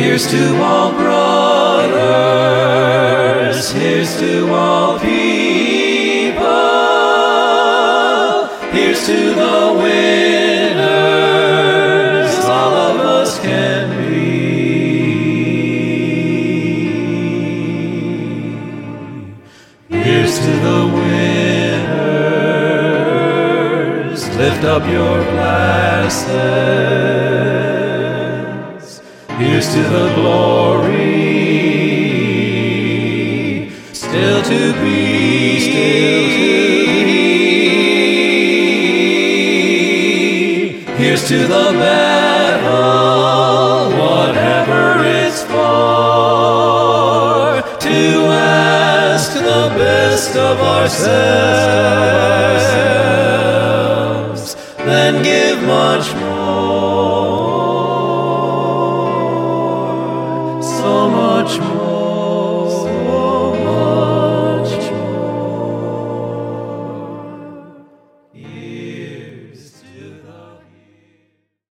Here's to all brothers, here's to all people, here's to the winners all of us can be. Here's to the winners, lift up your glasses. Here's to the glory still to be. Here's to the battle, whatever it's for, to ask the best of ourselves, then give much more, so much more.